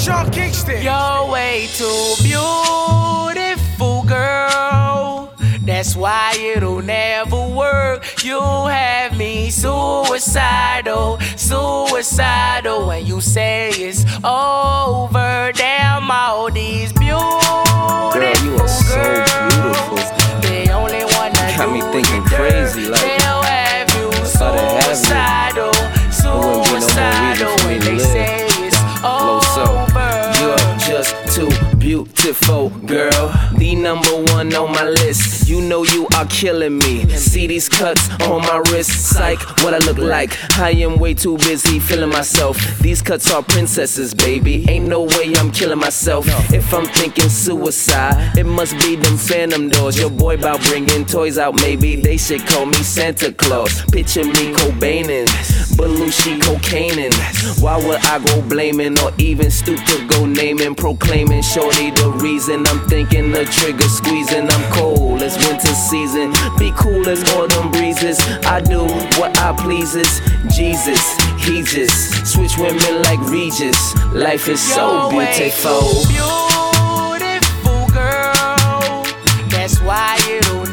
Sean Kingston. You're way too beautiful, girl. That's why it'll never work. You have me suicidal, suicidal. When you say it's over, damn all these beautiful Girl, you are so beautiful. They only wanna Got me do thinking you dirt. crazy, like, They'll have you thought they had me. suicidal, wouldn't be no more suicidal. reason for me When to they live. say it's Low so, over. you're just too beautiful, girl. The number one on my list. You know you are killing me. See these cuts on my wrist. Psych, what I look like. I am way too busy feeling myself. These cuts are princesses, baby. Ain't no way I'm killing myself. If I'm thinking suicide, it must be them phantom doors. Your boy bout bringing toys out, maybe they should call me Santa Claus. Picture me Cobainin', Belushi cocaining. Why would I go blaming or even stoop to go naming, proclaiming shorty the reason I'm thinking the trigger squeezing. I'm cold as winter season, be cool as autumn breezes. I do what I pleases. Jesus, he just switch women like Regis. Life is so You're way beautiful. too beautiful, girl. That's why it'll